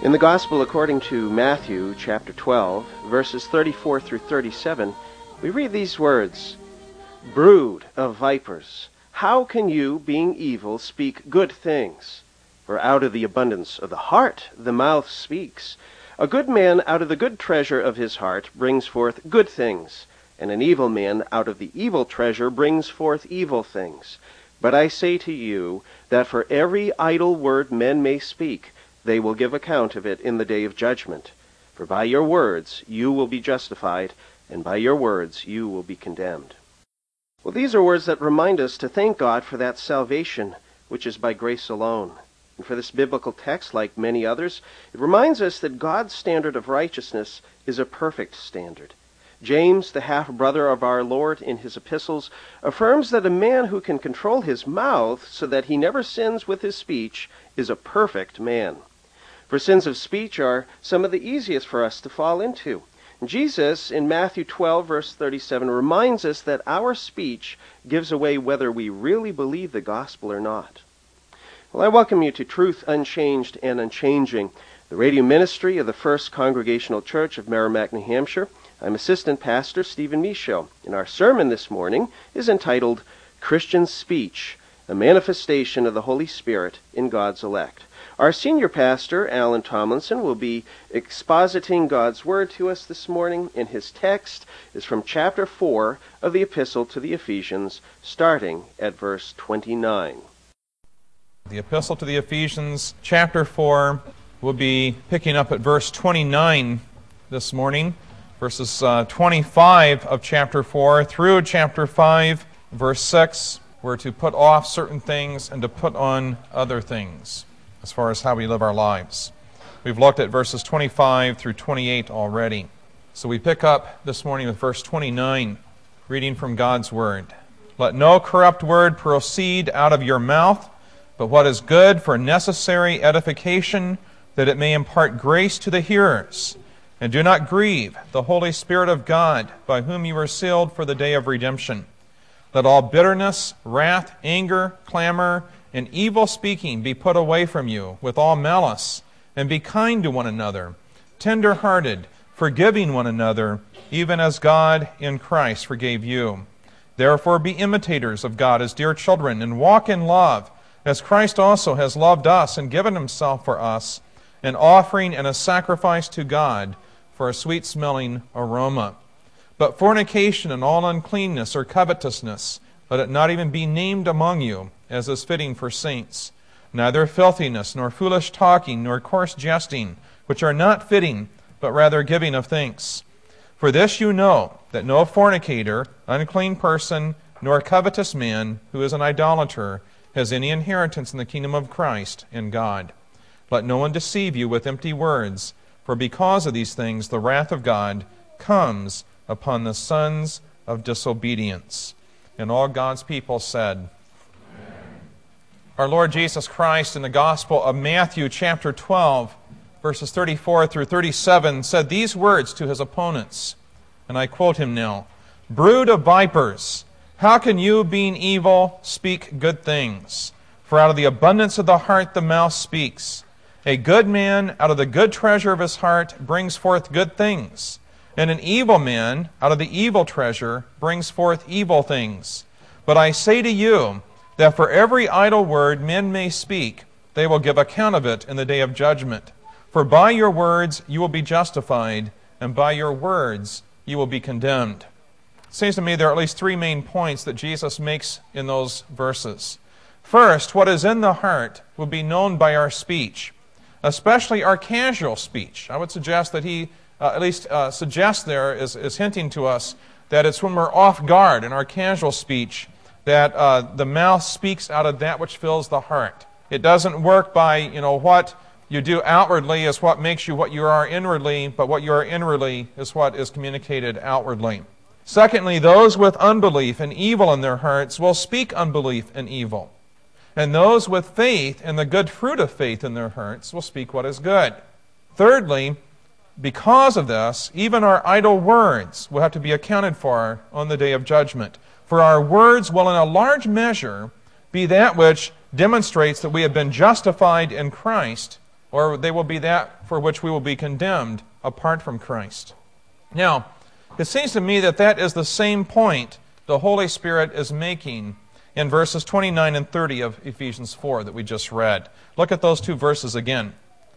In the Gospel according to Matthew, chapter 12, verses 34 through 37, we read these words, "Brood of vipers, how can you, being evil, speak good things? For out of the abundance of the heart the mouth speaks. A good man out of the good treasure of his heart brings forth good things, and an evil man out of the evil treasure brings forth evil things. But I say to you that for every idle word men may speak, they will give account of it in the day of judgment. For by your words you will be justified, and by your words you will be condemned." Well, these are words that remind us to thank God for that salvation which is by grace alone. And for this biblical text, like many others, it reminds us that God's standard of righteousness is a perfect standard. James, the half-brother of our Lord, in his epistles, affirms that a man who can control his mouth so that he never sins with his speech is a perfect man. For sins of speech are some of the easiest for us to fall into. Jesus, in Matthew 12, verse 37, reminds us that our speech gives away whether we really believe the gospel or not. Well, I welcome you to Truth Unchanged and Unchanging, the radio ministry of the First Congregational Church of Merrimack, New Hampshire. I'm Assistant Pastor Stephen Michaud, and our sermon this morning is entitled Christian Speech, a Manifestation of the Holy Spirit in God's Elect. Our senior pastor, Alan Tomlinson, will be expositing God's Word to us this morning, and his text is from chapter 4 of the Epistle to the Ephesians, starting at verse 29. The Epistle to the Ephesians, chapter 4, will be picking up at verse 29 this morning, verses 25 of chapter 4 through chapter 5, verse 6. We're to put off certain things and to put on other things, as far as how we live our lives. We've looked at verses 25 through 28 already. So we pick up this morning with verse 29, reading from God's Word. "Let no corrupt word proceed out of your mouth, but what is good for necessary edification, that it may impart grace to the hearers. And do not grieve the Holy Spirit of God, by whom you are sealed for the day of redemption. Let all bitterness, wrath, anger, clamor, and evil speaking be put away from you, with all malice, and be kind to one another, tender-hearted, forgiving one another, even as God in Christ forgave you. Therefore be imitators of God as dear children, and walk in love, as Christ also has loved us and given himself for us, an offering and a sacrifice to God for a sweet-smelling aroma. But fornication and all uncleanness or covetousness, let it not even be named among you, as is fitting for saints. Neither filthiness, nor foolish talking, nor coarse jesting, which are not fitting, but rather giving of thanks. For this you know, that no fornicator, unclean person, nor covetous man, who is an idolater, has any inheritance in the kingdom of Christ and God. Let no one deceive you with empty words, for because of these things the wrath of God comes upon the sons of disobedience." And all God's people said, Amen. Our Lord Jesus Christ in the Gospel of Matthew chapter 12, verses 34 through 37, said these words to his opponents, and I quote him now, "Brood of vipers, how can you, being evil, speak good things? For out of the abundance of the heart the mouth speaks. A good man out of the good treasure of his heart brings forth good things, and an evil man out of the evil treasure brings forth evil things. But I say to you that for every idle word men may speak, they will give account of it in the day of judgment. For by your words you will be justified, and by your words you will be condemned." It seems to me there are at least three main points that Jesus makes in those verses. First, what is in the heart will be known by our speech, especially our casual speech. I would suggest that he at least suggests there is hinting to us that it's when we're off guard in our casual speech that the mouth speaks out of that which fills the heart. It doesn't work by, what you do outwardly is what makes you what you are inwardly, but what you are inwardly is what is communicated outwardly. Secondly, those with unbelief and evil in their hearts will speak unbelief and evil. And those with faith and the good fruit of faith in their hearts will speak what is good. Thirdly, because of this, even our idle words will have to be accounted for on the day of judgment. For our words will in a large measure be that which demonstrates that we have been justified in Christ or they will be that for which we will be condemned apart from Christ. Now, it seems to me that that is the same point the Holy Spirit is making in verses 29 and 30 of Ephesians 4 that we just read. Look at those two verses again.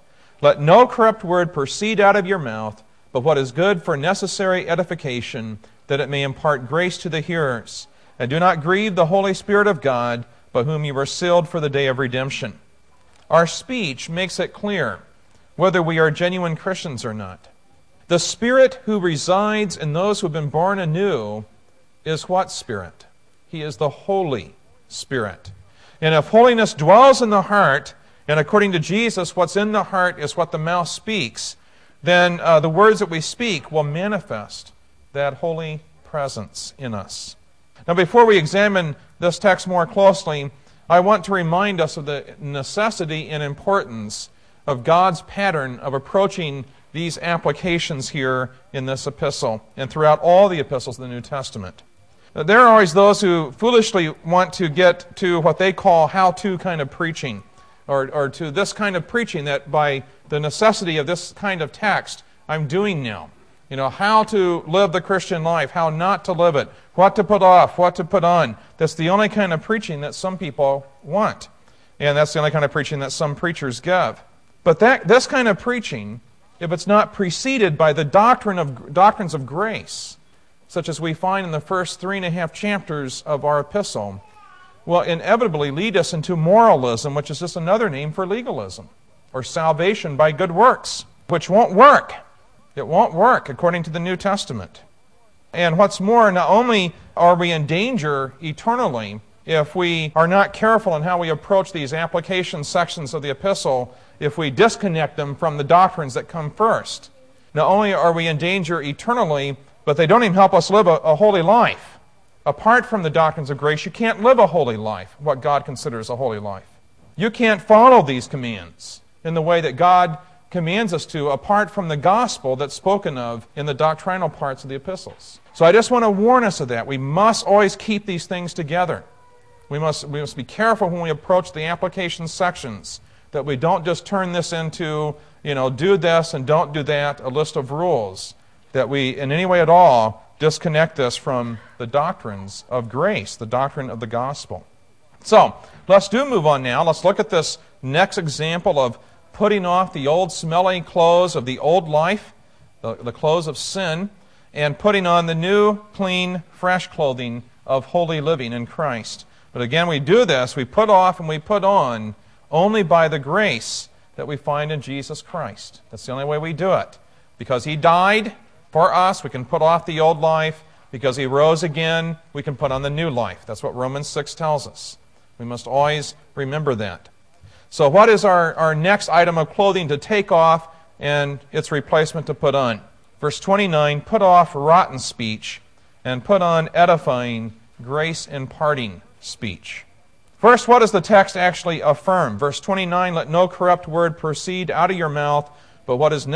Let no corrupt word proceed out of your mouth, but what is good for necessary edification, that it may impart grace to the hearers. And do not grieve the Holy Spirit of God, by whom you were sealed for the day of redemption. Our speech makes it clear whether we are genuine Christians or not. The Spirit who resides in those who have been born anew is what Spirit? He is the Holy Spirit. And if holiness dwells in the heart, and according to Jesus, what's in the heart is what the mouth speaks, then the words that we speak will manifest that holy presence in us. Now, before we examine this text more closely, I want to remind us of the necessity and importance of God's pattern of approaching these applications here in this epistle and throughout all the epistles of the New Testament. There are always those who foolishly want to get to what they call how-to kind of preaching, or to this kind of preaching that by the necessity of this kind of text I'm doing now. You know, how to live the Christian life, how not to live it, what to put off, what to put on. That's the only kind of preaching that some people want. And that's the only kind of preaching that some preachers give. But this kind of preaching, if it's not preceded by the doctrines of grace, such as we find in the first 3.5 chapters of our epistle, will inevitably lead us into moralism, which is just another name for legalism, or salvation by good works, which won't work. It won't work according to the New Testament. And what's more, not only are we in danger eternally if we are not careful in how we approach these application sections of the epistle, if we disconnect them from the doctrines that come first. Not only are we in danger eternally, but they don't even help us live a holy life. Apart from the doctrines of grace, you can't live a holy life, what God considers a holy life. You can't follow these commands in the way that God commands us to, apart from the gospel that's spoken of in the doctrinal parts of the epistles. So I just want to warn us of that. We must always keep these things together. We must be careful when we approach the application sections, that we don't just turn this into, do this and don't do that, a list of rules, that we, in any way at all, disconnect this from the doctrines of grace, the doctrine of the gospel. So, let's move on now. Let's look at this next example of putting off the old smelly clothes of the old life, the clothes of sin, and putting on the new, clean, fresh clothing of holy living in Christ. But again, we do this, we put off and we put on only by the grace that we find in Jesus Christ. That's the only way we do it. Because He died for us, we can put off the old life. Because He rose again, we can put on the new life. That's what Romans 6 tells us. We must always remember that. So what is our next item of clothing to take off and its replacement to put on? Verse 29, put off rotten speech and put on edifying, grace-imparting speech. First, what does the text actually affirm? Verse 29, let no corrupt word proceed out of your mouth, but what is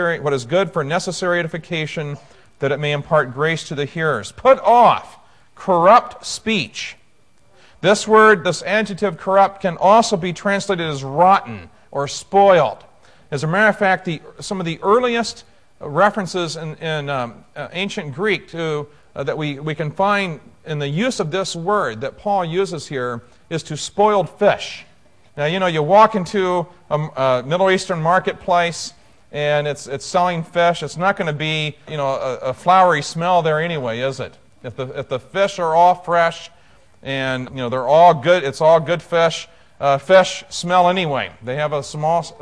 good for necessary edification, that it may impart grace to the hearers. Put off corrupt speech. This word, this adjective corrupt, can also be translated as rotten or spoiled. As a matter of fact, some of the earliest references in ancient Greek that we can find in the use of this word that Paul uses here is to spoiled fish. Now, you walk into a Middle Eastern marketplace and it's selling fish. It's not going to be, a flowery smell there anyway, is it? If the fish are all fresh, and they're all good. It's all good fish. Fish smell anyway. They have a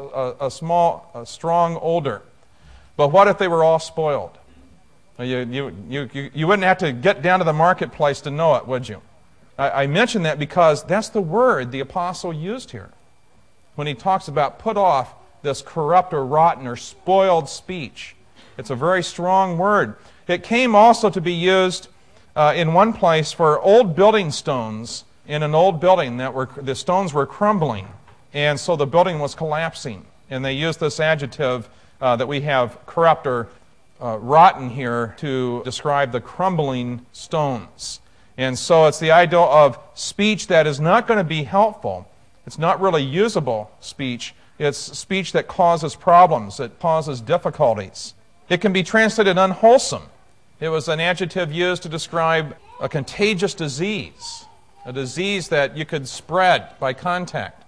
strong odor. But what if they were all spoiled? You wouldn't have to get down to the marketplace to know it, would you? I mention that because that's the word the apostle used here when he talks about put off this corrupt or rotten or spoiled speech. It's a very strong word. It came also to be used in one place for old building stones in an old building the stones were crumbling, and so the building was collapsing. And they used this adjective that we have corrupt or rotten here to describe the crumbling stones. And so it's the idea of speech that is not going to be helpful. It's not really usable speech It's speech that causes problems, it causes difficulties. It can be translated unwholesome. It was an adjective used to describe a contagious disease, a disease that you could spread by contact.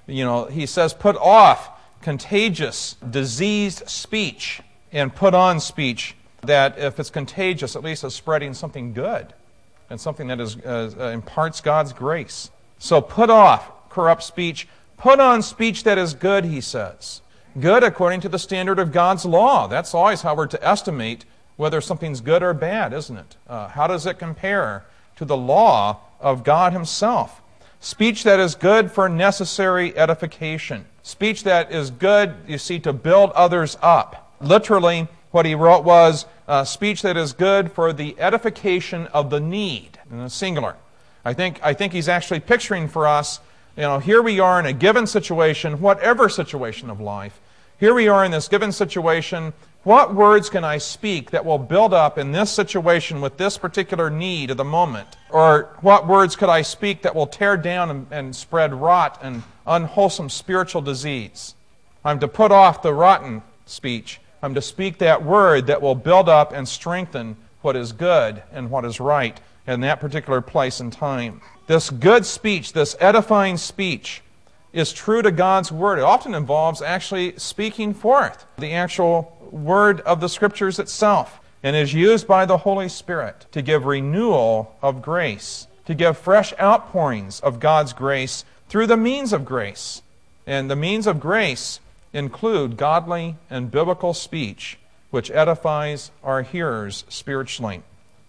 He says, put off contagious, diseased speech, and put on speech that, if it's contagious, at least is spreading something good and something that imparts God's grace. So put off corrupt speech. Put on speech that is good, he says. Good according to the standard of God's law. That's always how we're to estimate whether something's good or bad, isn't it? How does it compare to the law of God himself? Speech that is good for necessary edification. Speech that is good, you see, to build others up. Literally, what he wrote was speech that is good for the edification of the need, in the singular. I think he's actually picturing for us, here we are in a given situation, whatever situation of life. Here we are in this given situation. What words can I speak that will build up in this situation with this particular need of the moment? Or what words could I speak that will tear down and spread rot and unwholesome spiritual disease? I'm to put off the rotten speech. I'm to speak that word that will build up and strengthen what is good and what is right in that particular place and time. This good speech, this edifying speech, is true to God's Word. It often involves actually speaking forth the actual Word of the Scriptures itself, and is used by the Holy Spirit to give renewal of grace, to give fresh outpourings of God's grace through the means of grace. And the means of grace include godly and biblical speech, which edifies our hearers spiritually.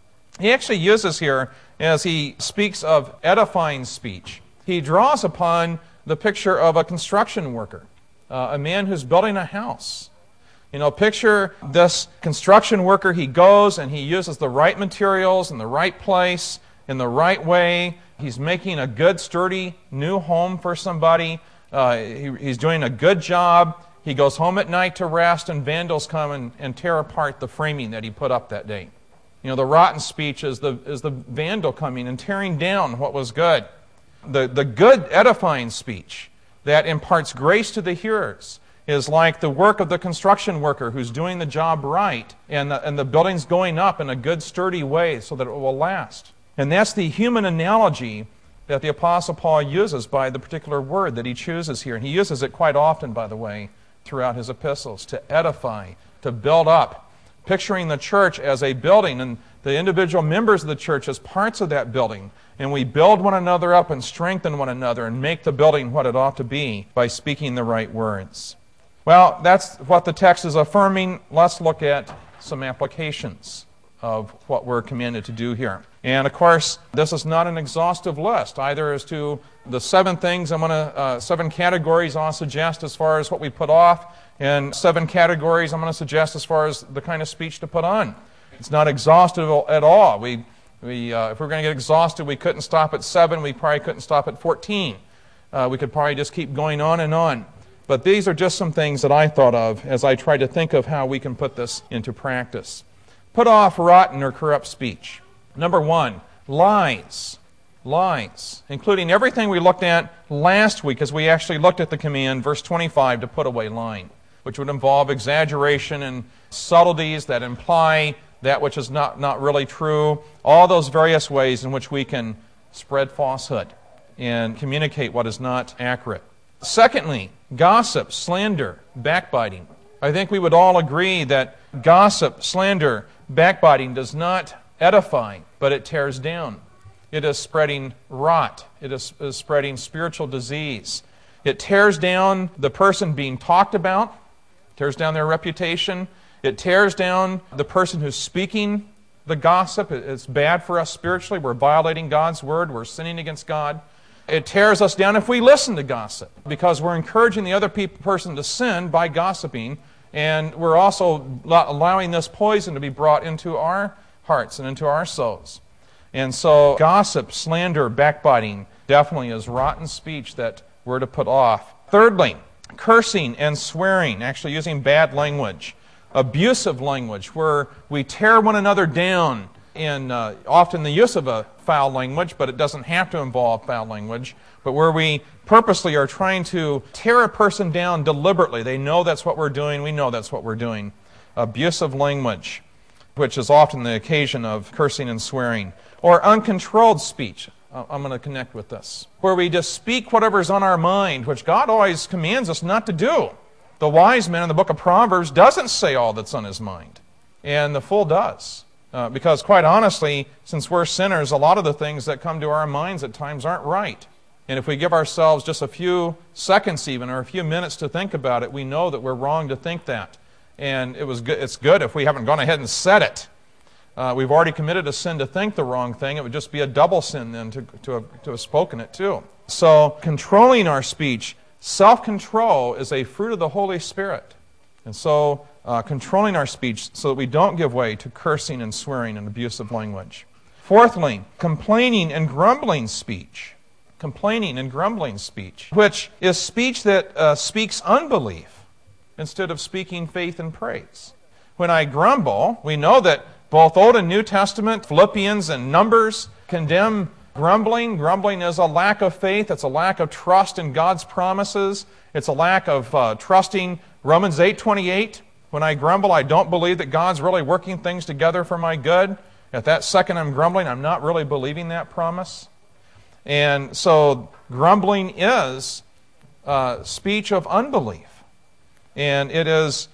He actually uses here, as he speaks of edifying speech, he draws upon the picture of a construction worker, a man who's building a house. Picture this construction worker. He goes and he uses the right materials in the right place, in the right way. He's making a good, sturdy, new home for somebody. He's doing a good job. He goes home at night to rest, and vandals come and tear apart the framing that he put up that day. The rotten speech is the vandal coming and tearing down what was good. The good edifying speech that imparts grace to the hearers is like the work of the construction worker who's doing the job right, and the building's going up in a good, sturdy way so that it will last. And that's the human analogy that the Apostle Paul uses by the particular word that he chooses here. And he uses it quite often, by the way, throughout his epistles, to edify, to build up, picturing the church as a building and the individual members of the church as parts of that building. And we build one another up and strengthen one another and make the building what it ought to be by speaking the right words. Well, that's what the text is affirming. Let's look at some applications of what we're commanded to do here. And of course, this is not an exhaustive list, either as to the 7 things 7 categories I'll suggest as far as what we put off, and 7 categories I'm going to suggest as far as the kind of speech to put on. It's not exhaustive at all. If we're going to get exhausted, we couldn't stop at 7. We probably couldn't stop at 14. We could probably just keep going on and on. But these are just some things that I thought of as I tried to think of how we can put this into practice. Put off rotten or corrupt speech. Number 1, lies. Lies, including everything we looked at last week as we actually looked at the command, verse 25, to put away lying, which would involve exaggeration and subtleties that imply that which is not really true, all those various ways in which we can spread falsehood and communicate what is not accurate. Secondly, gossip, slander, backbiting. I think we would all agree that gossip, slander, backbiting does not edify, but it tears down. It is spreading rot. It is spreading spiritual disease. It tears down the person being talked about, tears down their reputation. It tears down the person who's speaking the gossip. It's bad for us spiritually. We're violating God's word. We're sinning against God. It tears us down if we listen to gossip, because we're encouraging the other person to sin by gossiping, and we're also allowing this poison to be brought into our hearts and into our souls. And so gossip, slander, backbiting definitely is rotten speech that we're to put off. Thirdly, cursing and swearing, actually using bad language, abusive language, where we tear one another down in often the use of a foul language, but it doesn't have to involve foul language, but where we purposely are trying to tear a person down deliberately. They know that's what we're doing. We know that's what we're doing. Abusive language, which is often the occasion of cursing and swearing. Or uncontrolled speech. I'm going to connect with this. Where we just speak whatever's on our mind, which God always commands us not to do. The wise man in the book of Proverbs doesn't say all that's on his mind. And the fool does. Because quite honestly, since we're sinners, a lot of the things that come to our minds at times aren't right. And if we give ourselves just a few seconds even, or a few minutes to think about it, we know that we're wrong to think that. And it's good if we haven't gone ahead and said it. We've already committed a sin to think the wrong thing. It would just be a double sin then to have spoken it too. So controlling our speech, self-control is a fruit of the Holy Spirit. And so controlling our speech so that we don't give way to cursing and swearing and abusive language. Fourthly, complaining and grumbling speech. Complaining and grumbling speech, which is speech that speaks unbelief instead of speaking faith and praise. When I grumble, we know that both Old and New Testament, Philippians and Numbers, condemn grumbling. Grumbling is a lack of faith. It's a lack of trust in God's promises. It's a lack of trusting Romans 8:28. When I grumble, I don't believe that God's really working things together for my good. At that second I'm grumbling, I'm not really believing that promise. And so grumbling is speech of unbelief. And it is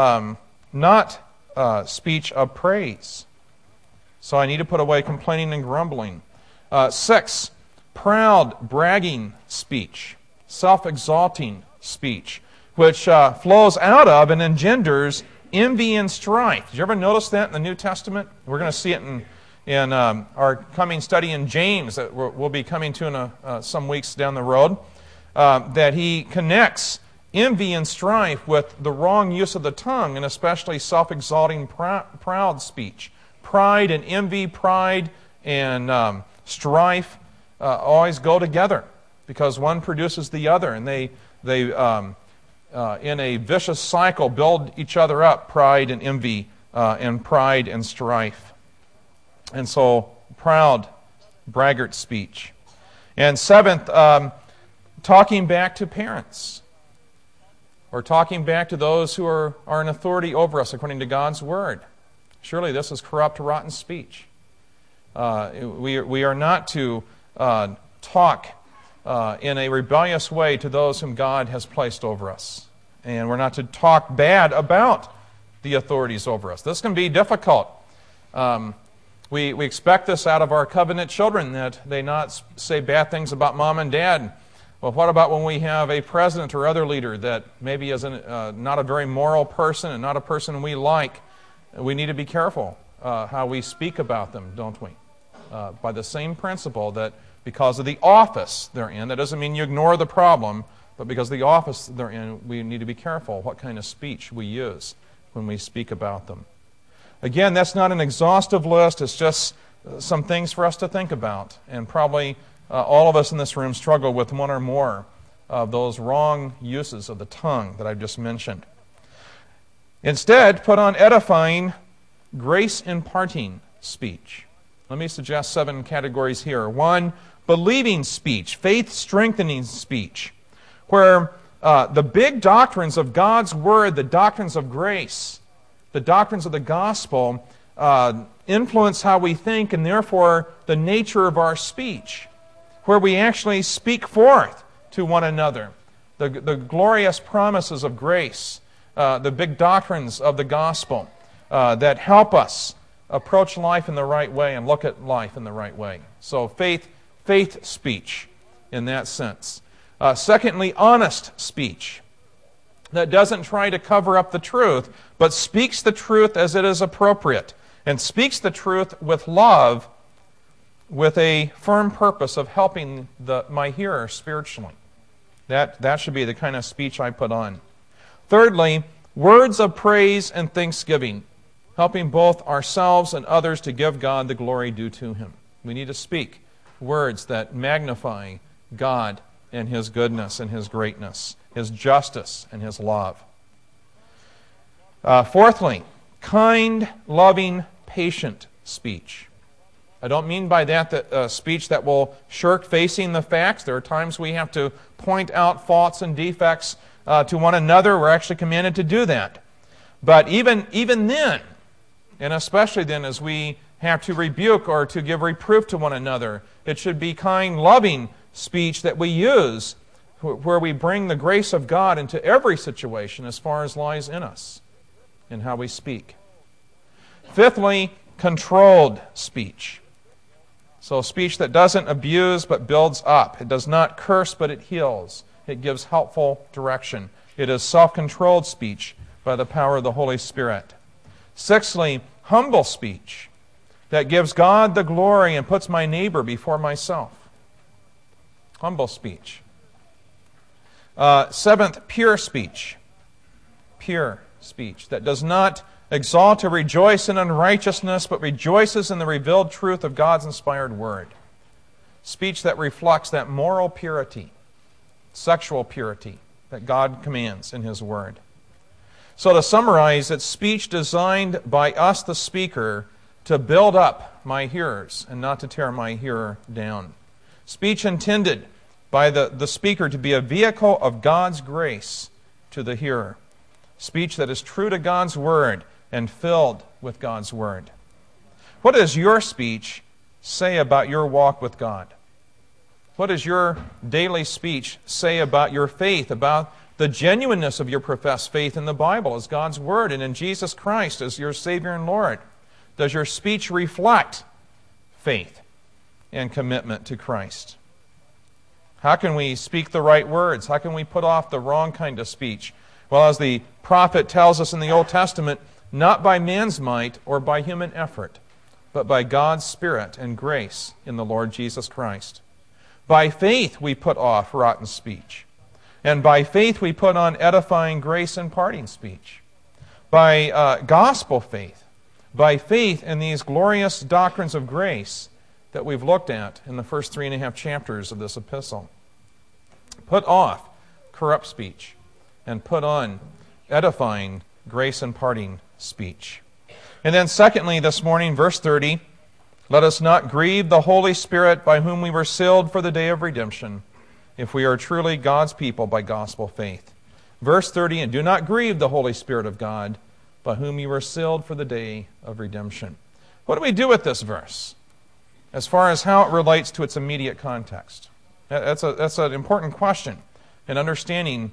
not speech of praise. So I need to put away complaining and grumbling. 6, proud, bragging speech, self-exalting speech, which flows out of and engenders envy and strife. Did you ever notice that in the New Testament? We're going to see it in our coming study in James that we'll be coming to in some weeks down the road, that he connects envy and strife with the wrong use of the tongue, and especially self-exalting, proud speech. Pride and envy, pride and strife always go together because one produces the other, and they in a vicious cycle build each other up, pride and envy and pride and strife. And so, proud, braggart speech. And 7th, talking back to parents. Or talking back to those who are in authority over us according to God's Word. Surely this is corrupt, rotten speech. We are not to talk in a rebellious way to those whom God has placed over us. And we're not to talk bad about the authorities over us. This can be difficult. We expect this out of our covenant children, that they not say bad things about mom and dad. Well, what about when we have a president or other leader that maybe is not a very moral person and not a person we like? We need to be careful how we speak about them, don't we? By the same principle that because of the office they're in, that doesn't mean you ignore the problem, but because of the office they're in, we need to be careful what kind of speech we use when we speak about them. Again, that's not an exhaustive list. It's just some things for us to think about. And probably all of us in this room struggle with one or more of those wrong uses of the tongue that I've just mentioned. Instead, put on edifying, grace-imparting speech. Let me suggest 7 categories here. 1, believing speech, faith-strengthening speech, where the big doctrines of God's Word, the doctrines of grace, the doctrines of the gospel influence how we think and therefore the nature of our speech, where we actually speak forth to one another the glorious promises of grace, the big doctrines of the gospel that help us approach life in the right way and look at life in the right way. So faith speech in that sense. Secondly, honest speech that doesn't try to cover up the truth, but speaks the truth as it is appropriate, and speaks the truth with love, with a firm purpose of helping my hearer spiritually. That should be the kind of speech I put on. Thirdly, words of praise and thanksgiving, helping both ourselves and others to give God the glory due to Him. We need to speak words that magnify God and His goodness and His greatness, His justice and His love. Fourthly, kind, loving, patient speech. I don't mean by that speech that will shirk facing the facts. There are times we have to point out faults and defects to one another. We're actually commanded to do that. But even then, and especially then as we have to rebuke or to give reproof to one another, it should be kind, loving speech that we use where we bring the grace of God into every situation as far as lies in us in how we speak. Fifthly, controlled speech. So speech that doesn't abuse but builds up. It does not curse but it heals. It gives helpful direction. It is self-controlled speech by the power of the Holy Spirit. Sixthly, humble speech that gives God the glory and puts my neighbor before myself. Humble speech. Seventh, pure speech. Pure speech that does not exalt or rejoice in unrighteousness, but rejoices in the revealed truth of God's inspired word. Speech that reflects that moral purity, sexual purity that God commands in His word. So to summarize, it's speech designed by us, the speaker, to build up my hearers and not to tear my hearer down. Speech intended by the speaker to be a vehicle of God's grace to the hearer. Speech that is true to God's word and filled with God's word. What does your speech say about your walk with God? What does your daily speech say about your faith, about the genuineness of your professed faith in the Bible as God's word and in Jesus Christ as your Savior and Lord? Does your speech reflect faith and commitment to Christ? How can we speak the right words? How can we put off the wrong kind of speech? Well, as the prophet tells us in the Old Testament, not by man's might or by human effort, but by God's Spirit and grace in the Lord Jesus Christ. By faith we put off rotten speech. And by faith we put on edifying, grace-imparting speech. By gospel faith, by faith in these glorious doctrines of grace that we've looked at in the first 3.5 chapters of this epistle. Put off corrupt speech and put on edifying, grace-imparting speech. And then secondly, this morning, verse 30, let us not grieve the Holy Spirit by whom we were sealed for the day of redemption, if we are truly God's people by gospel faith. Verse 30, and do not grieve the Holy Spirit of God, by whom you were sealed for the day of redemption. What do we do with this verse as far as how it relates to its immediate context? That's an important question in understanding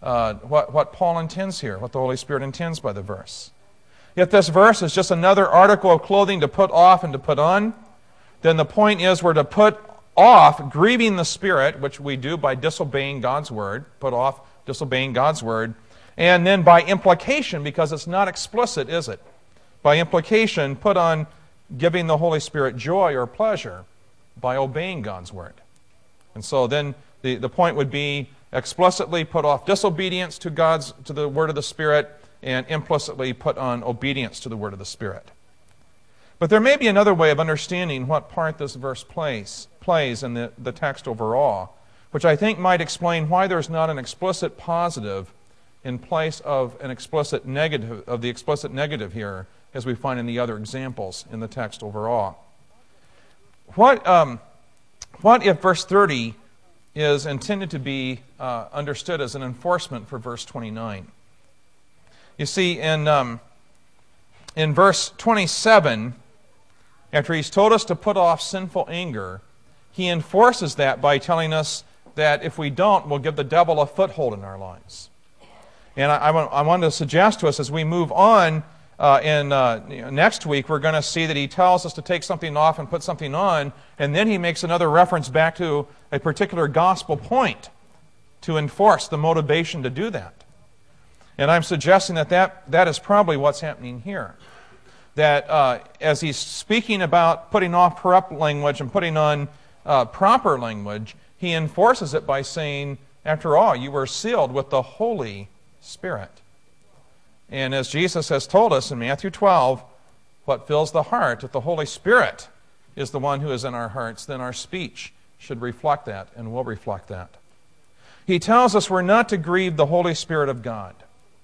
what Paul intends here, what the Holy Spirit intends by the verse. If this verse is just another article of clothing to put off and to put on, then the point is we're to put off grieving the Spirit, which we do by disobeying God's word, put off disobeying God's word, and then by implication, because it's not explicit, is it? By implication, put on giving the Holy Spirit joy or pleasure by obeying God's word. And so then the point would be explicitly put off disobedience to the word of the Spirit, and implicitly put on obedience to the word of the Spirit. But there may be another way of understanding what part this verse plays in the text overall, which I think might explain why there's not an explicit positive in place of an explicit negative, of the explicit negative here, as we find in the other examples in the text overall. What if verse 30 is intended to be understood as an enforcement for verse 29? You see, in verse 27, after he's told us to put off sinful anger, he enforces that by telling us that if we don't, we'll give the devil a foothold in our lives. And I want to suggest to us as we move on next week, we're going to see that he tells us to take something off and put something on, and then he makes another reference back to a particular gospel point to enforce the motivation to do that. And I'm suggesting that is probably what's happening here. That as he's speaking about putting off corrupt language and putting on proper language, he enforces it by saying, after all, you were sealed with the Holy Spirit. And as Jesus has told us in Matthew 12, what fills the heart, if the Holy Spirit is the one who is in our hearts, then our speech should reflect that and will reflect that. He tells us we're not to grieve the Holy Spirit of God.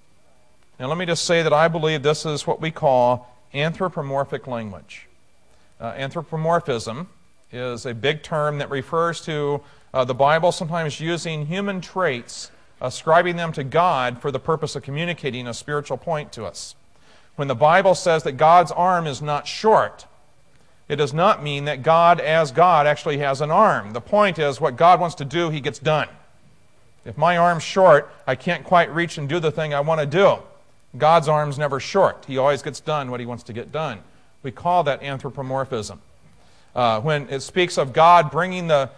Now let me just say that I believe this is what we call anthropomorphic language. Anthropomorphism is a big term that refers to the Bible sometimes using human traits, ascribing them to God for the purpose of communicating a spiritual point to us. When the Bible says that God's arm is not short, it does not mean that God as God actually has an arm. The point is what God wants to do, He gets done. If my arm's short, I can't quite reach and do the thing I want to do. God's arm's never short. He always gets done what He wants to get done. We call that anthropomorphism. When it speaks of God bringing I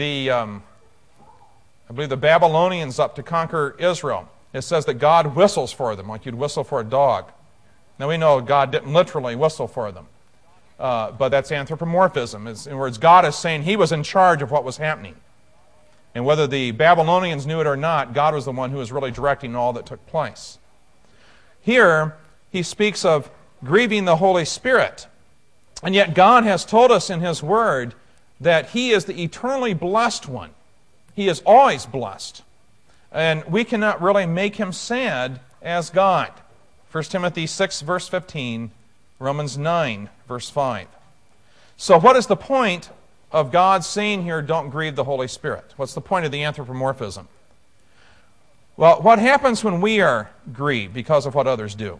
believe the Babylonians up to conquer Israel, it says that God whistles for them like you'd whistle for a dog. Now we know God didn't literally whistle for them, but that's anthropomorphism. In other words, God is saying He was in charge of what was happening. And whether the Babylonians knew it or not, God was the one who was really directing all that took place. Here, he speaks of grieving the Holy Spirit. And yet God has told us in His Word that He is the eternally blessed one. He is always blessed. And we cannot really make Him sad as God. 1 Timothy 6, verse 15, Romans 9, verse 5. So what is the point of God saying here, don't grieve the Holy Spirit? What's the point of the anthropomorphism? Well, what happens when we are grieved because of what others do?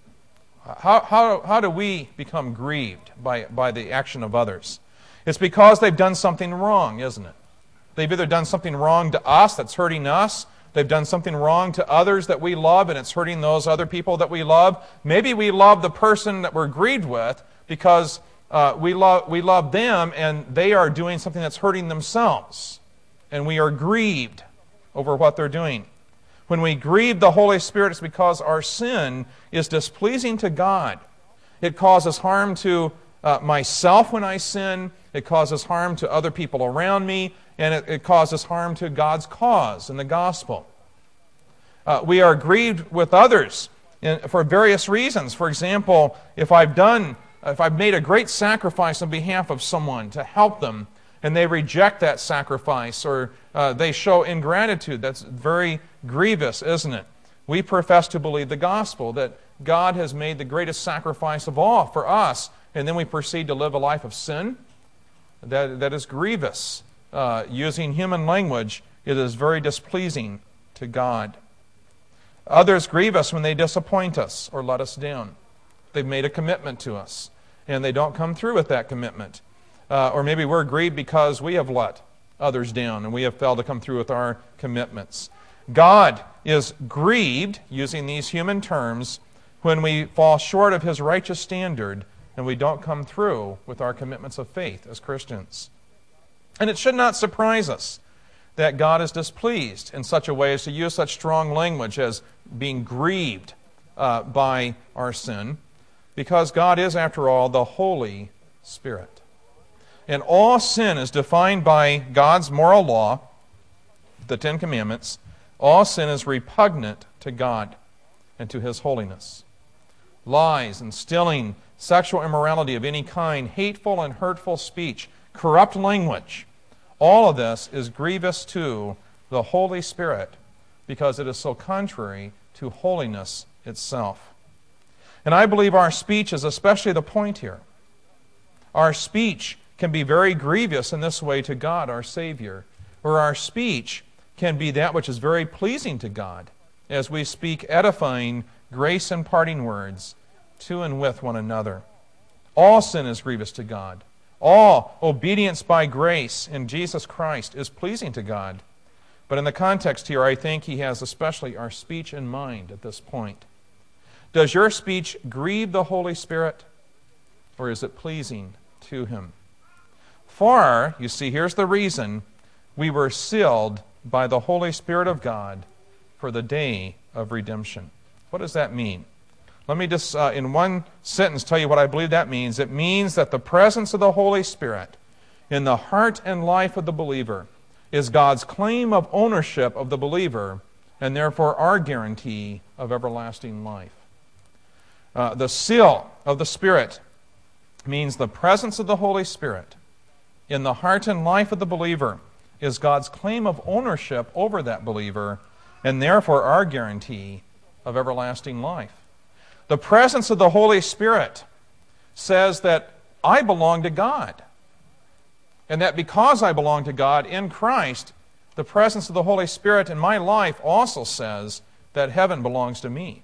How do we become grieved by the action of others? It's because they've done something wrong, isn't it? They've either done something wrong to us that's hurting us. They've done something wrong to others that we love, and it's hurting those other people that we love. Maybe we love the person that we're grieved with because we love them, and they are doing something that's hurting themselves. And we are grieved over what they're doing. When we grieve the Holy Spirit, it's because our sin is displeasing to God. It causes harm to myself when I sin. It causes harm to other people around me. And it causes harm to God's cause in the gospel. We are grieved with others for various reasons. For example, if I've made a great sacrifice on behalf of someone to help them, and they reject that sacrifice, or they show ingratitude, that's very grievous, isn't it? We profess to believe the gospel, that God has made the greatest sacrifice of all for us, and then we proceed to live a life of sin. That is grievous. Using human language, it is very displeasing to God. Others grieve us when they disappoint us or let us down. They've made a commitment to us, and they don't come through with that commitment. Or maybe we're grieved because we have let others down and we have failed to come through with our commitments. God is grieved, using these human terms, when we fall short of His righteous standard and we don't come through with our commitments of faith as Christians. And it should not surprise us that God is displeased in such a way as to use such strong language as being grieved by our sin, because God is, after all, the Holy Spirit. And all sin is defined by God's moral law, the Ten Commandments. All sin is repugnant to God and to His holiness. Lies and stealing, sexual immorality of any kind, hateful and hurtful speech, corrupt language, all of this is grievous to the Holy Spirit because it is so contrary to holiness itself. And I believe our speech is especially the point here. Our speech can be very grievous in this way to God, our Savior, or our speech can be that which is very pleasing to God as we speak edifying, grace-imparting words to and with one another. All sin is grievous to God. All obedience by grace in Jesus Christ is pleasing to God. But in the context here, I think He has especially our speech in mind at this point. Does your speech grieve the Holy Spirit, or is it pleasing to Him? For, you see, here's the reason, we were sealed by the Holy Spirit of God for the day of redemption. What does that mean? Let me just, in one sentence, tell you what I believe that means. It means that the presence of the Holy Spirit in the heart and life of the believer is God's claim of ownership of the believer, and therefore our guarantee of everlasting life. The seal of the Spirit means the presence of the Holy Spirit in the heart and life of the believer is God's claim of ownership over that believer, and therefore our guarantee of everlasting life. The presence of the Holy Spirit says that I belong to God. And that because I belong to God in Christ, the presence of the Holy Spirit in my life also says that heaven belongs to me.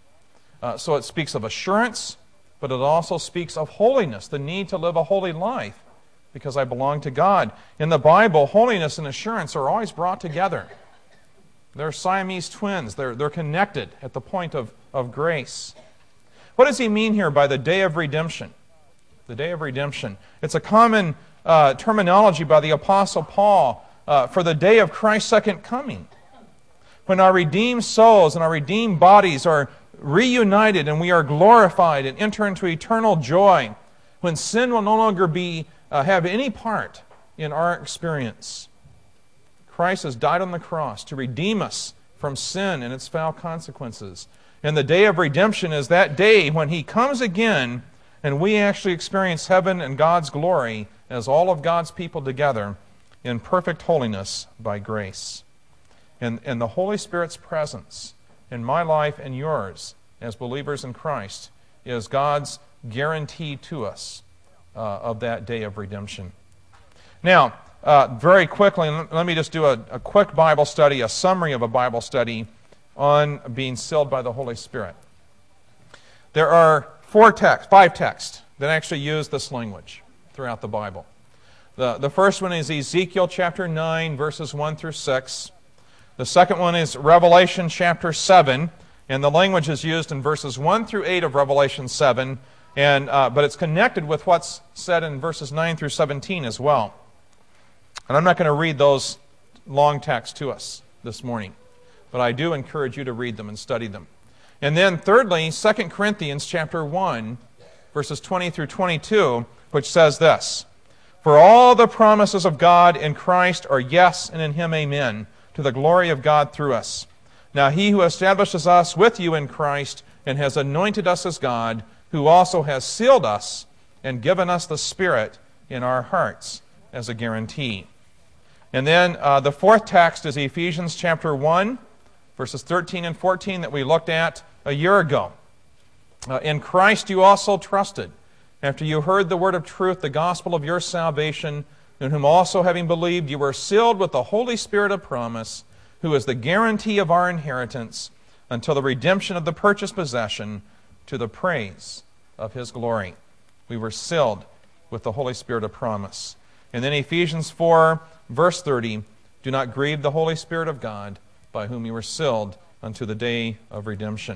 So it speaks of assurance, but it also speaks of holiness, the need to live a holy life because I belong to God. In the Bible, holiness and assurance are always brought together. They're Siamese twins. They're connected at the point of grace. What does he mean here by the day of redemption? The day of redemption. It's a common terminology by the Apostle Paul for the day of Christ's second coming. When our redeemed souls and our redeemed bodies are reunited and we are glorified and enter into eternal joy, when sin will no longer have any part in our experience. Christ has died on the cross to redeem us from sin and its foul consequences. And the day of redemption is that day when He comes again and we actually experience heaven and God's glory as all of God's people together in perfect holiness by grace. And the Holy Spirit's presence in my life and yours as believers in Christ is God's guarantee to us of that day of redemption. Now, very quickly, let me just do a quick Bible study, a summary of a Bible study on being sealed by the Holy Spirit. There are five texts that actually use this language throughout the Bible. The first one is Ezekiel chapter 9, verses 1 through 6. The second one is Revelation chapter 7, and the language is used in verses 1 through 8 of Revelation 7, but it's connected with what's said in verses 9 through 17 as well. And I'm not going to read those long texts to us this morning, but I do encourage you to read them and study them. And then thirdly, 2 Corinthians chapter 1, verses 20 through 22, which says this: For all the promises of God in Christ are yes, and in Him amen, to the glory of God through us. Now He who establishes us with you in Christ and has anointed us as God, who also has sealed us and given us the Spirit in our hearts as a guarantee. And then the fourth text is Ephesians chapter 1, verses 13 and 14 that we looked at a year ago. In Christ you also trusted, after you heard the word of truth, the gospel of your salvation, in whom also having believed you were sealed with the Holy Spirit of promise, who is the guarantee of our inheritance until the redemption of the purchased possession, to the praise of His glory. We were sealed with the Holy Spirit of promise. And then Ephesians 4, verse 30, do not grieve the Holy Spirit of God, by whom you were sealed unto the day of redemption.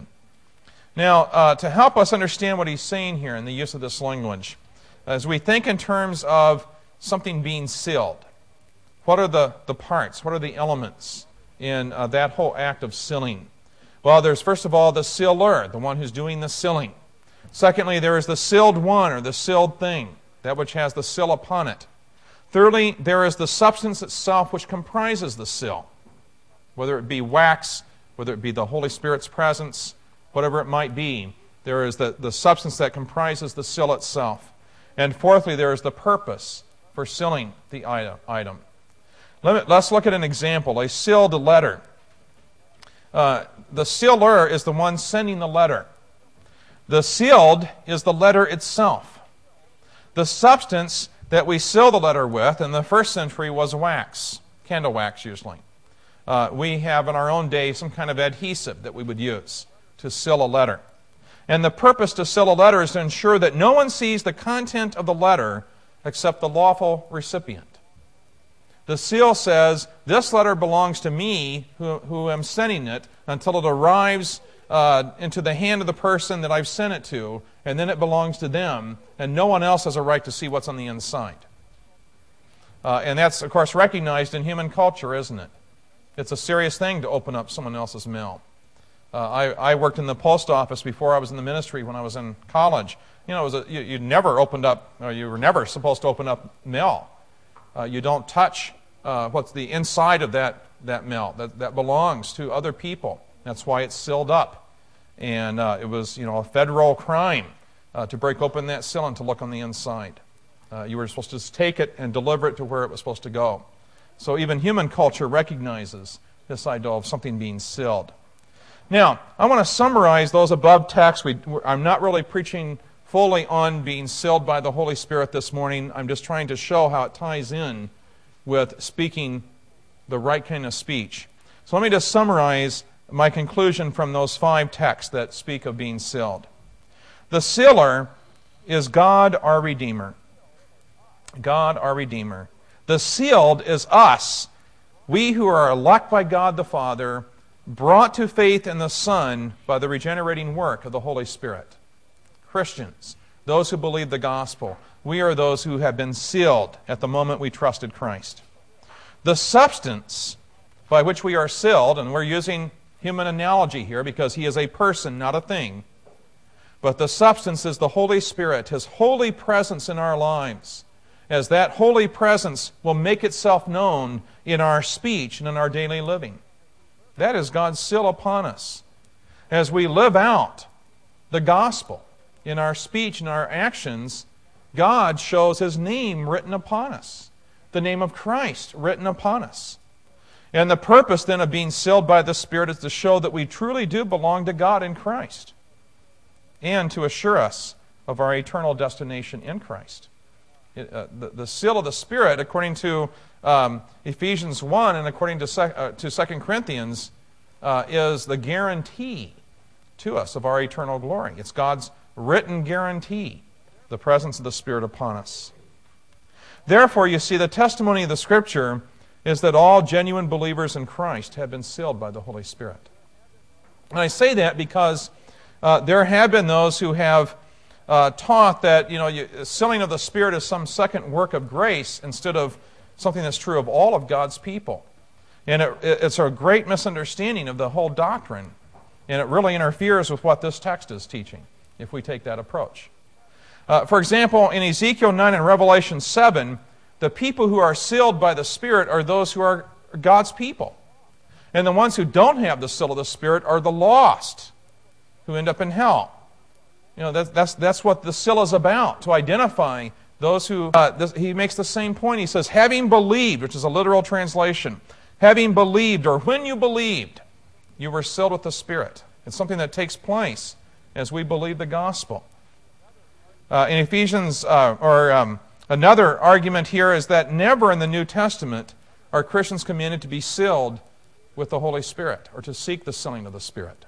Now, to help us understand what he's saying here in the use of this language, as we think in terms of something being sealed, what are the parts, what are the elements in that whole act of sealing? Well, there's first of all the sealer, the one who's doing the sealing. Secondly, there is the sealed one, or the sealed thing, that which has the seal upon it. Thirdly, there is the substance itself which comprises the seal, whether it be wax, whether it be the Holy Spirit's presence, whatever it might be. There is the substance that comprises the seal itself. And fourthly, there is the purpose for sealing the item. Let's look at an example, a sealed letter. The sealer is the one sending the letter. The sealed is the letter itself. The substance that we seal the letter with in the first century was wax, candle wax usually. We have in our own day some kind of adhesive that we would use to seal a letter. And the purpose to seal a letter is to ensure that no one sees the content of the letter except the lawful recipient. The seal says, this letter belongs to me who am sending it until it arrives into the hand of the person that I've sent it to, and then it belongs to them, and no one else has a right to see what's on the inside. And that's, of course, recognized in human culture, isn't it? It's a serious thing to open up someone else's mail. I worked in the post office before I was in the ministry when I was in college. You know, you never opened up, or you were never supposed to open up mail. You don't touch what's the inside of that mail that belongs to other people. That's why it's sealed up. And it was, a federal crime to break open that seal and to look on the inside. You were supposed to just take it and deliver it to where it was supposed to go. So even human culture recognizes this idea of something being sealed. Now, I want to summarize those above texts. I'm not really preaching fully on being sealed by the Holy Spirit this morning. I'm just trying to show how it ties in with speaking the right kind of speech. So let me just summarize my conclusion from those 5 texts that speak of being sealed. The sealer is God our Redeemer. God our Redeemer. The sealed is us, we who are elect by God the Father, brought to faith in the Son by the regenerating work of the Holy Spirit. Christians, those who believe the gospel, we are those who have been sealed at the moment we trusted Christ. The substance by which we are sealed, and we're using human analogy here because he is a person, not a thing, but the substance is the Holy Spirit, his holy presence in our lives, as that holy presence will make itself known in our speech and in our daily living. That is God's seal upon us. As we live out the gospel in our speech and our actions, God shows his name written upon us, the name of Christ written upon us. And the purpose then of being sealed by the Spirit is to show that we truly do belong to God in Christ, and to assure us of our eternal destination in Christ. The seal of the Spirit, according to Ephesians 1 and according to 2 Corinthians, is the guarantee to us of our eternal glory. It's God's written guarantee, the presence of the Spirit upon us. Therefore, you see, the testimony of the Scripture is that all genuine believers in Christ have been sealed by the Holy Spirit. And I say that because there have been those who have taught that sealing of the Spirit is some second work of grace instead of something that's true of all of God's people. And it's a great misunderstanding of the whole doctrine, and it really interferes with what this text is teaching if we take that approach. For example, in Ezekiel 9 and Revelation 7, the people who are sealed by the Spirit are those who are God's people. And the ones who don't have the seal of the Spirit are the lost, who end up in hell. That's what the seal is about, to identify those who... he makes the same point. He says, having believed, which is a literal translation, having believed, or when you believed, you were sealed with the Spirit. It's something that takes place as we believe the gospel. In Ephesians, another argument here is that never in the New Testament are Christians commanded to be sealed with the Holy Spirit, or to seek the sealing of the Spirit.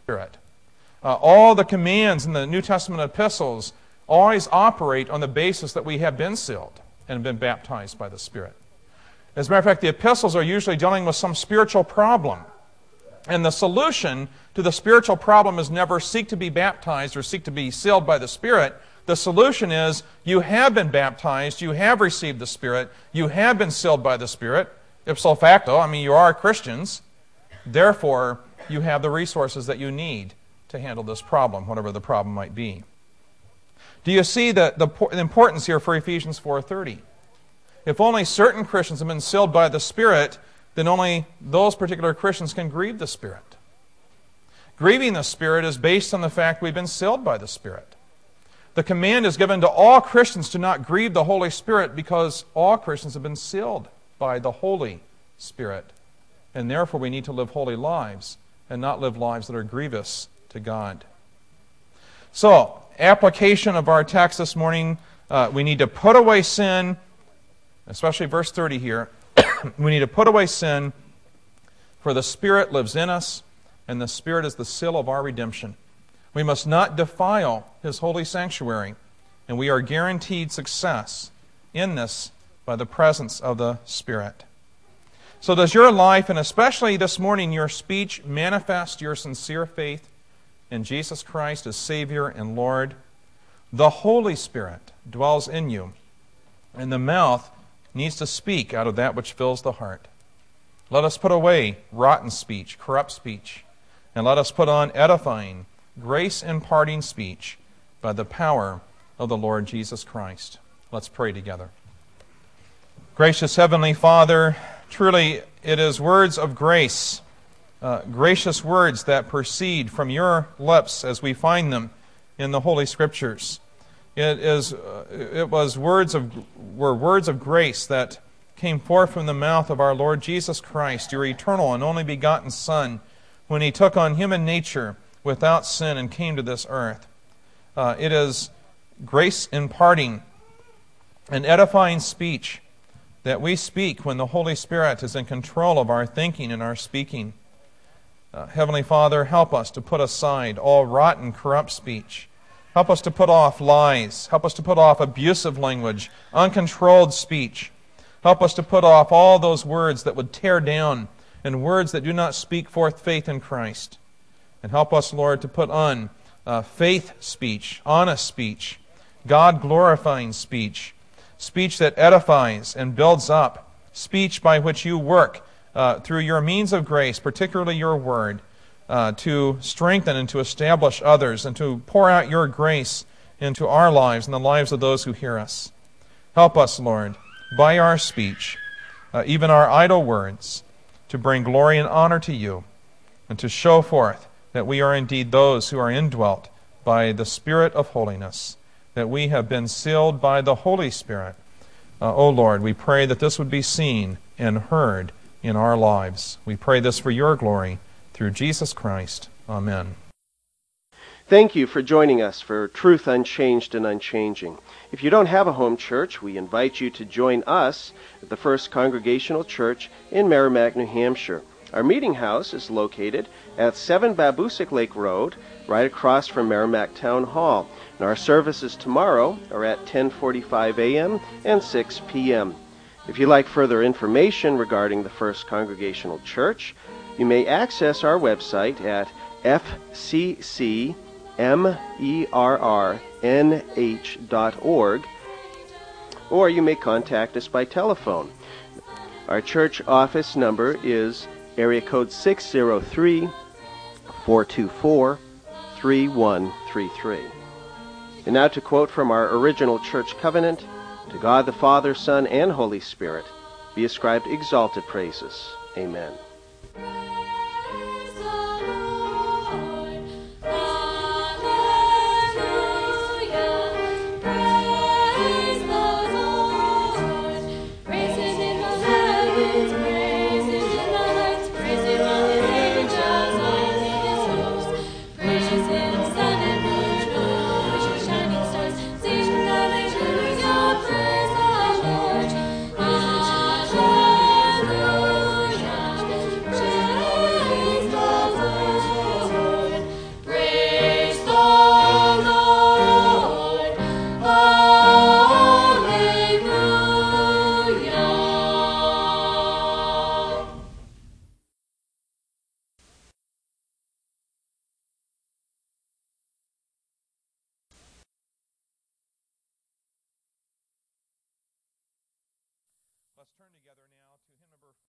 All the commands in the New Testament epistles always operate on the basis that we have been sealed and been baptized by the Spirit. As a matter of fact, the epistles are usually dealing with some spiritual problem. And the solution to the spiritual problem is never seek to be baptized or seek to be sealed by the Spirit. The solution is you have been baptized, you have received the Spirit, you have been sealed by the Spirit. Ipso facto, you are Christians. Therefore, you have the resources that you need to handle this problem, whatever the problem might be. Do you see the importance here for Ephesians 4:30? If only certain Christians have been sealed by the Spirit, then only those particular Christians can grieve the Spirit. Grieving the Spirit is based on the fact we've been sealed by the Spirit. The command is given to all Christians to not grieve the Holy Spirit because all Christians have been sealed by the Holy Spirit. And therefore we need to live holy lives and not live lives that are grievous to God. So, application of our text this morning, we need to put away sin, especially verse 30 here. We need to put away sin, for the Spirit lives in us, and the Spirit is the seal of our redemption. We must not defile His holy sanctuary, and we are guaranteed success in this by the presence of the Spirit. So does your life, and especially this morning your speech, manifest your sincere faith in Jesus Christ as Savior and Lord? The Holy Spirit dwells in you, and the mouth needs to speak out of that which fills the heart. Let us put away rotten speech, corrupt speech, and let us put on edifying, grace-imparting speech by the power of the Lord Jesus Christ. Let's pray together. Gracious Heavenly Father, truly it is words of grace, gracious words that proceed from your lips as we find them in the Holy Scriptures. Were words of grace that came forth from the mouth of our Lord Jesus Christ, your eternal and only begotten Son, when He took on human nature without sin and came to this earth. It is grace imparting and edifying speech that we speak when the Holy Spirit is in control of our thinking and our speaking. Heavenly Father, help us to put aside all rotten, corrupt speech. Help us to put off lies. Help us to put off abusive language, uncontrolled speech. Help us to put off all those words that would tear down and words that do not speak forth faith in Christ. And help us, Lord, to put on faith speech, honest speech, God-glorifying speech, speech that edifies and builds up, speech by which you work through your means of grace, particularly your word, to strengthen and to establish others and to pour out your grace into our lives and the lives of those who hear us. Help us, Lord, by our speech, even our idle words, to bring glory and honor to you and to show forth that we are indeed those who are indwelt by the Spirit of holiness, that we have been sealed by the Holy Spirit. O Lord, we pray that this would be seen and heard in our lives. We pray this for your glory through Jesus Christ. Amen. Thank you for joining us for Truth Unchanged and Unchanging. If you don't have a home church, we invite you to join us at the First Congregational Church in Merrimack, New Hampshire. Our meeting house is located at 7 Babusick Lake Road, right across from Merrimack Town Hall. And our services tomorrow are at 10:45 a.m. and 6 p.m. If you'd like further information regarding the First Congregational Church, you may access our website at fccmerrnh.org, or you may contact us by telephone. Our church office number is area code 603-424-3133. And now to quote from our original church covenant, to God the Father, Son, and Holy Spirit be ascribed exalted praises. Amen. Let's turn together now to hymn number